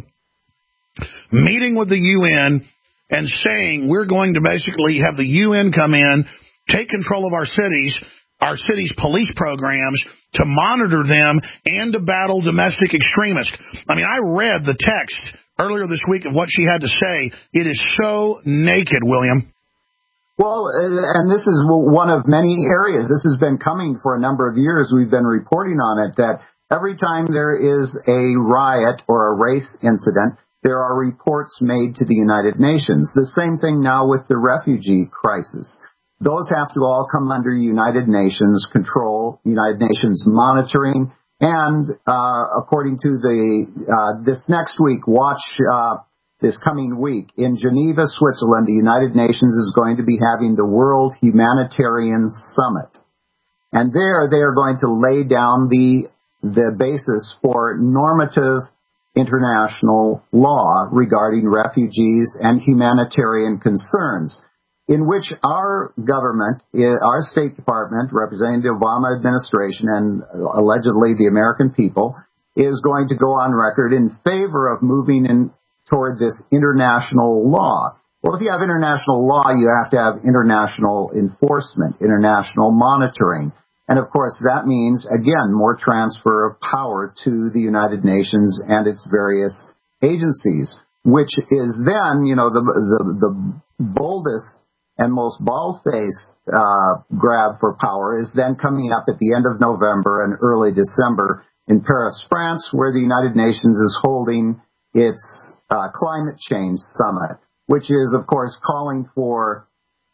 meeting with the U N and saying we're going to basically have the U N come in, take control of our cities, our cities' police programs, to monitor them and to battle domestic extremists? I mean, I read the text earlier this week of what she had to say. It is so naked, William. Well, and this is one of many areas. This has been coming for a number of years. We've been reporting on it, that every time there is a riot or a race incident, there are reports made to the United Nations. The same thing now with the refugee crisis. Those have to all come under United Nations control, United Nations monitoring. And uh, according to the uh, this next week, watch uh, this coming week, in Geneva, Switzerland, the United Nations is going to be having the World Humanitarian Summit. And there they are going to lay down the the basis for normative international law regarding refugees and humanitarian concerns, in which our government, our State Department, representing the Obama administration and allegedly the American people, is going to go on record in favor of moving in toward this international law. Well, if you have international law, you have to have international enforcement, international monitoring. And, of course, that means, again, more transfer of power to the United Nations and its various agencies, which is then, you know, the the, the boldest and most bald-faced uh, grab for power is then coming up at the end of November and early December in Paris, France, where the United Nations is holding its uh, climate change summit, which is, of course, calling for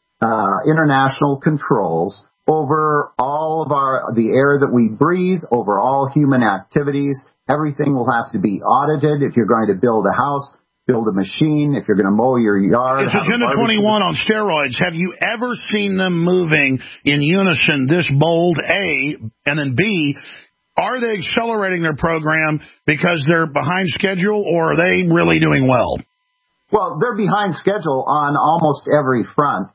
uh, international controls over all of our the air that we breathe, over all human activities. Everything will have to be audited. If you're going to build a house, build a machine. If you're going to mow your yard, it's Agenda twenty-one on steroids. Have you ever seen them moving in unison this bold, A, and then B, are they accelerating their program because they're behind schedule, or are they really doing well? Well, they're behind schedule on almost every front.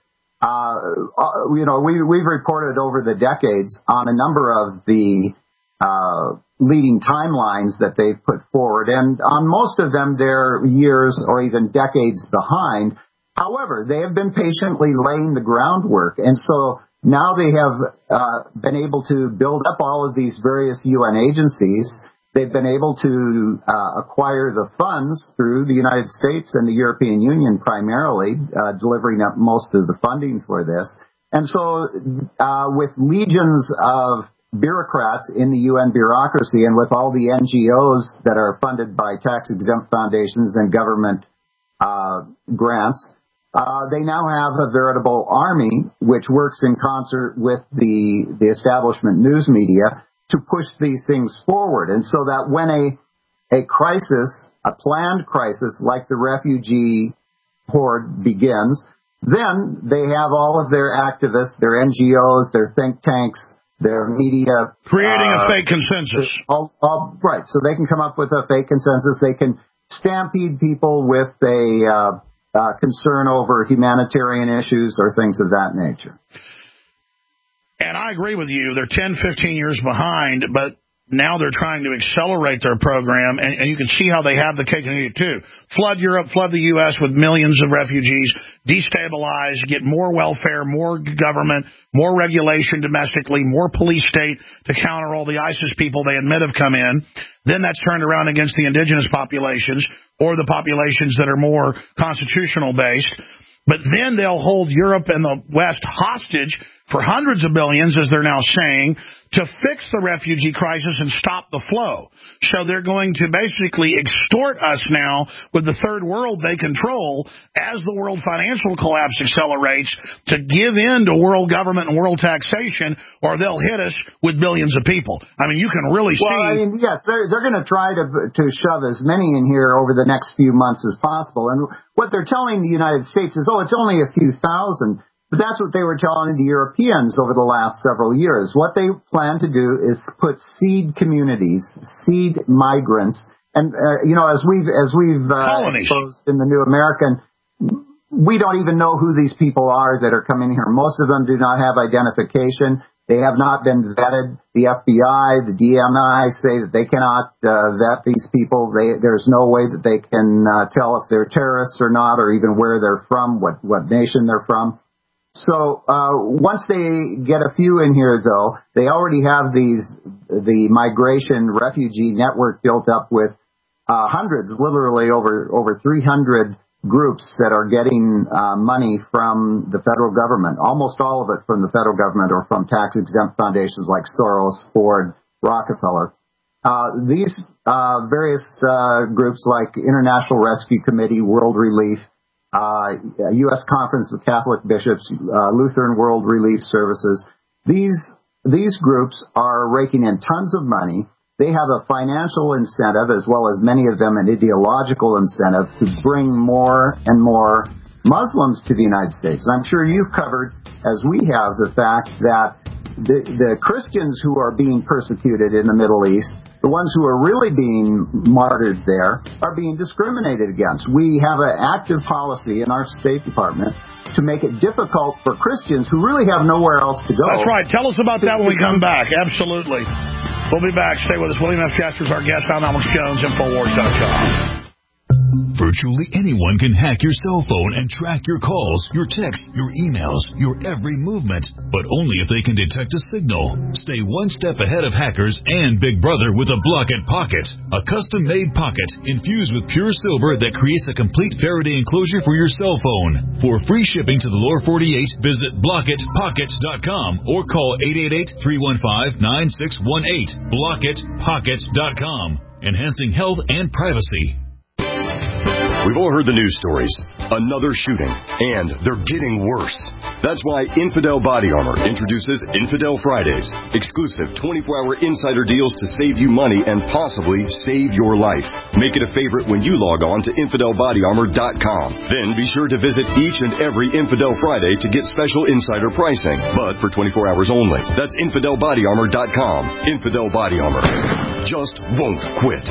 Uh, you know, we, we've reported over the decades on a number of the uh, leading timelines that they've put forward, and on most of them, they're years or even decades behind. However, they have been patiently laying the groundwork, and so now they have uh, been able to build up all of these various U N agencies. They've been able to uh, acquire the funds through the United States and the European Union primarily, uh, delivering up most of the funding for this. And so uh, with legions of bureaucrats in the U N bureaucracy and with all the N G Os that are funded by tax-exempt foundations and government uh, grants, uh, they now have a veritable army which works in concert with the, the establishment news media to push these things forward. And so that when a, a crisis, a planned crisis like the refugee horde begins, then they have all of their activists, their N G Os, their think tanks, their media. Creating uh, a fake consensus. All, all, right. So they can come up with a fake consensus. They can stampede people with a uh, uh, concern over humanitarian issues or things of that nature. And I agree with you. They're ten, fifteen years behind, but now they're trying to accelerate their program, and, and you can see how they have the cake and eat it too. Flood Europe, flood the U S with millions of refugees, destabilize, get more welfare, more government, more regulation domestically, more police state to counter all the ISIS people they admit have come in. Then that's turned around against the indigenous populations or the populations that are more constitutional based. But then they'll hold Europe and the West hostage for hundreds of billions, as they're now saying, to fix the refugee crisis and stop the flow. So they're going to basically extort us now with the third world they control as the world financial collapse accelerates to give in to world government and world taxation, or they'll hit us with billions of people. I mean, you can really see... Well, I mean, yes, they're, they're going to try to to shove as many in here over the next few months as possible. And what they're telling the United States is, oh, it's only a few thousand. But that's what they were telling the Europeans over the last several years. What they plan to do is put seed communities, seed migrants, and, uh, you know, as we've, as we've uh, exposed in the New American, we don't even know who these people are that are coming here. Most of them do not have identification. They have not been vetted. The F B I, the D M I say that they cannot uh, vet these people. They, there's no way that they can uh, tell if they're terrorists or not, or even where they're from, what, what nation they're from. So uh once they get a few in here, though, they already have these the migration refugee network built up with uh hundreds, literally over over three hundred groups that are getting uh money from the federal government, almost all of it from the federal government or from tax-exempt foundations like Soros, Ford, Rockefeller. Uh These uh various uh groups like International Rescue Committee, World Relief, Uh, U S Conference of Catholic Bishops, uh, Lutheran World Relief Services. These these groups are raking in tons of money. They have a financial incentive, as well as many of them an ideological incentive, to bring more and more Muslims to the United States. And I'm sure you've covered, as we have, the fact that the, the Christians who are being persecuted in the Middle East, the ones who are really being martyred there, are being discriminated against. We have an active policy in our State Department to make it difficult for Christians who really have nowhere else to go. That's right. Tell us about that when we come back. Absolutely. We'll be back. Stay with us. William F. Jasper is our guest. I'm Alex Jones, Infowars dot com. Virtually anyone can hack your cell phone and track your calls, your texts, your emails, your every movement, but only if they can detect a signal. Stay one step ahead of hackers and Big Brother with a Blockit Pocket, a custom-made pocket infused with pure silver that creates a complete Faraday enclosure for your cell phone. For free shipping to the lower forty-eight, visit blockit pocket dot com or call eight eight eight, three one five, nine six one eight. blockit pocket dot com, enhancing health and privacy. We've all heard the news stories. Another shooting, and they're getting worse. That's why Infidel Body Armor introduces Infidel Fridays, exclusive twenty-four hour insider deals to save you money and possibly save your life. Make it a favorite when you log on to infidel body armor dot com. Then be sure to visit each and every Infidel Friday to get special insider pricing, but for twenty-four hours only. That's infidel body armor dot com. Infidel Body Armor just won't quit.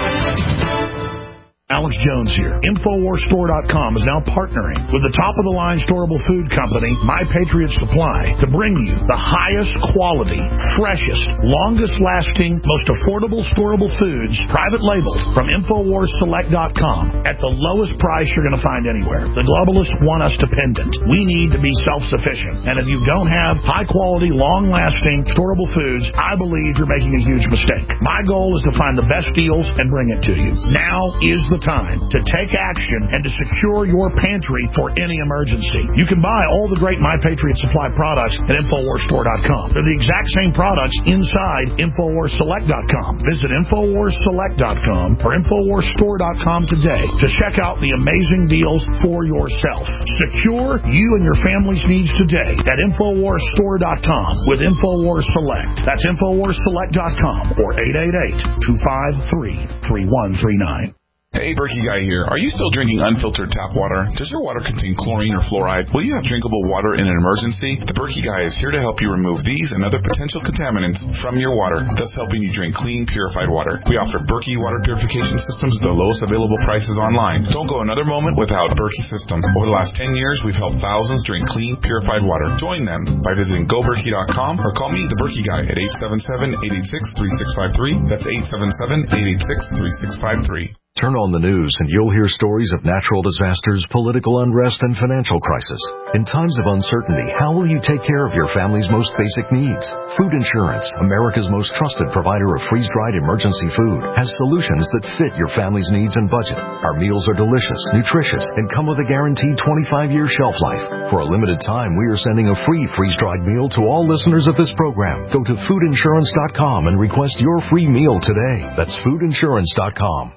Alex Jones here. Infowars store dot com is now partnering with the top-of-the-line storable food company, My Patriot Supply, to bring you the highest quality, freshest, longest-lasting, most affordable storable foods, private labeled, from Infowars Select dot com at the lowest price you're going to find anywhere. The globalists want us dependent. We need to be self-sufficient. And if you don't have high-quality, long-lasting, storable foods, I believe you're making a huge mistake. My goal is to find the best deals and bring it to you. Now is the time to take action and to secure your pantry for any emergency. You can buy all the great My Patriot Supply products at Infowars store dot com. They're the exact same products inside Infowars Select dot com. Visit Infowars Select dot com or Infowars store dot com today to check out the amazing deals for yourself. Secure you and your family's needs today at Infowars store dot com with Infowars Select. That's Infowars Select dot com or eight eight eight, two five three, three one three nine. Hey, Berkey Guy here. Are you still drinking unfiltered tap water? Does your water contain chlorine or fluoride? Will you have drinkable water in an emergency? The Berkey Guy is here to help you remove these and other potential contaminants from your water, thus helping you drink clean, purified water. We offer Berkey water purification systems at the lowest available prices online. Don't go another moment without Berkey system. Over the last ten years, we've helped thousands drink clean, purified water. Join them by visiting go berkey dot com or call me, the Berkey Guy, at eight seven seven, eight eight six, three six five three. That's eight seven seven, eight eight six, three six five three. Turn on the news and you'll hear stories of natural disasters, political unrest, and financial crisis. In times of uncertainty, how will you take care of your family's most basic needs? Food Insurance, America's most trusted provider of freeze-dried emergency food, has solutions that fit your family's needs and budget. Our meals are delicious, nutritious, and come with a guaranteed twenty-five year shelf life. For a limited time, we are sending a free freeze-dried meal to all listeners of this program. Go to food insurance dot com and request your free meal today. That's food insurance dot com.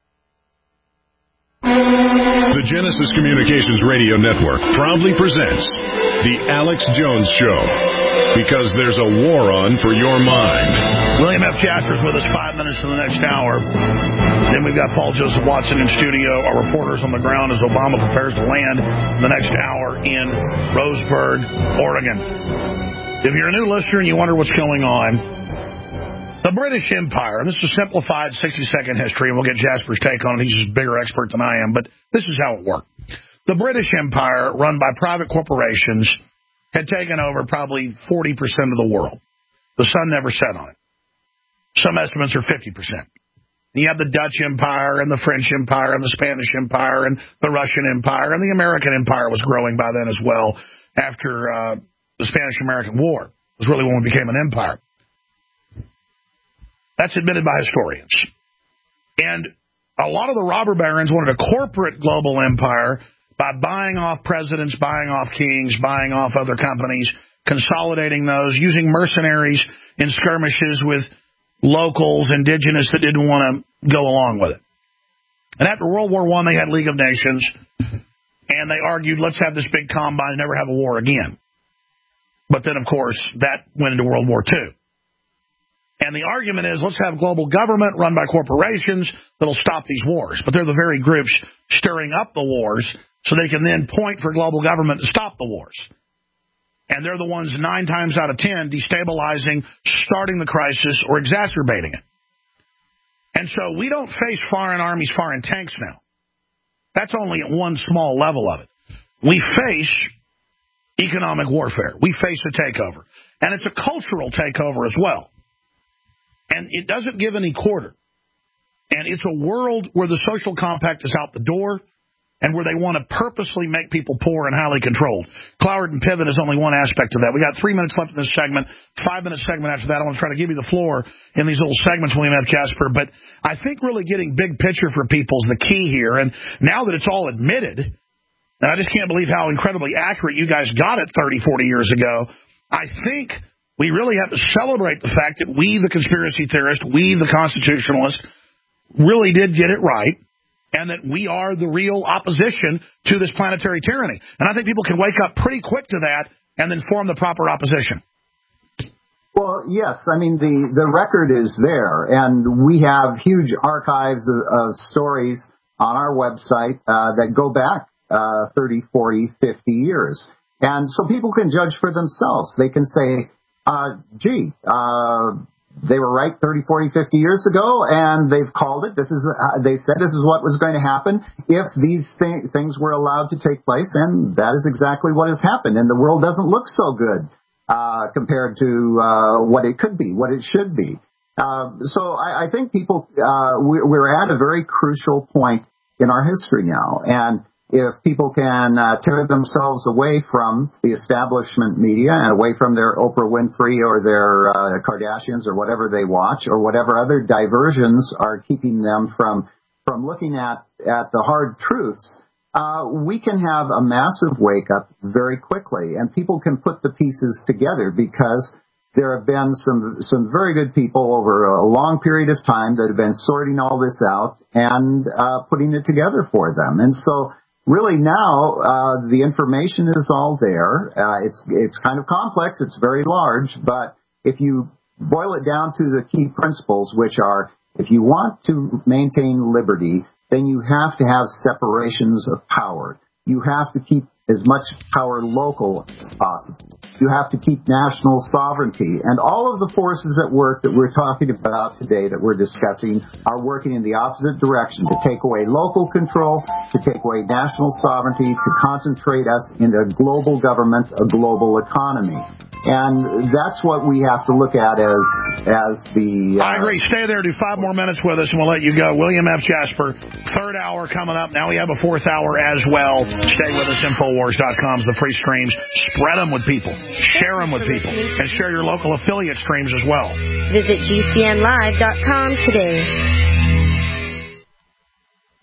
The Genesis Communications Radio Network proudly presents The Alex Jones Show, because there's a war on for your mind. William F. Jasper's with us five minutes to the next hour. Then we've got Paul Joseph Watson in studio, our reporters on the ground as Obama prepares to land the next hour in Roseburg, Oregon. If you're a new listener and you wonder what's going on, the British Empire, and this is a simplified sixty-second history, and we'll get Jasper's take on it. He's a bigger expert than I am, but this is how it worked. The British Empire, run by private corporations, had taken over probably forty percent of the world. The sun never set on it. Some estimates are fifty percent. You have the Dutch Empire and the French Empire and the Spanish Empire and the Russian Empire, and the American Empire was growing by then as well after uh, the Spanish-American War. It was really when we became an empire. That's admitted by historians. And a lot of the robber barons wanted a corporate global empire by buying off presidents, buying off kings, buying off other companies, consolidating those, using mercenaries in skirmishes with locals, indigenous that didn't want to go along with it. And after World War One, they had League of Nations, and they argued, let's have this big combine and never have a war again. But then, of course, that went into World War Two. And the argument is, let's have global government run by corporations that'll stop these wars. But they're the very groups stirring up the wars so they can then point for global government to stop the wars. And they're the ones nine times out of ten destabilizing, starting the crisis, or exacerbating it. And so we don't face foreign armies, foreign tanks now. That's only at one small level of it. We face economic warfare. We face a takeover. And it's a cultural takeover as well. And it doesn't give any quarter. And it's a world where the social compact is out the door and where they want to purposely make people poor and highly controlled. Cloward and Piven is only one aspect of that. We got three minutes left in this segment, five-minute segment after that. I want to try to give you the floor in these little segments, William F. Jasper. But I think really getting big picture for people is the key here. And now that it's all admitted, and I just can't believe how incredibly accurate you guys got it thirty, forty years ago, I think we really have to celebrate the fact that we, the conspiracy theorists, we, the constitutionalists, really did get it right, and that we are the real opposition to this planetary tyranny. And I think people can wake up pretty quick to that and then form the proper opposition. Well, yes. I mean, the, the record is there, and we have huge archives of, of stories on our website uh, that go back uh, thirty, forty, fifty years. And so people can judge for themselves. They can say, Uh, gee, uh, they were right thirty, forty, fifty years ago, and they've called it. This is, uh, they said this is what was going to happen if these th- things were allowed to take place, and that is exactly what has happened. And the world doesn't look so good uh, compared to uh, what it could be, what it should be. Uh, so I, I think people, uh, we, we're at a very crucial point in our history now, and if people can uh, tear themselves away from the establishment media and away from their Oprah Winfrey or their uh, Kardashians or whatever they watch or whatever other diversions are keeping them from from looking at, at the hard truths, uh, we can have a massive wake-up very quickly. And people can put the pieces together because there have been some some very good people over a long period of time that have been sorting all this out and uh, putting it together for them. And so really now, uh, the information is all there. Uh, it's, it's kind of complex. It's very large. But if you boil it down to the key principles, which are, if you want to maintain liberty, then you have to have separations of power. You have to keep as much power local as possible. You have to keep national sovereignty. And all of the forces at work that we're talking about today, that we're discussing, are working in the opposite direction, to take away local control, to take away national sovereignty, to concentrate us in a global government, a global economy. And that's what we have to look at as as the... Uh, I agree. Stay there. Do five more minutes with us, and we'll let you go. William F. Jasper, third hour coming up. Now we have a fourth hour as well. Stay with us. Infowars dot com's the free streams. Spread them with people. Share them with people. And share your local affiliate streams as well. Visit G C N live dot com today.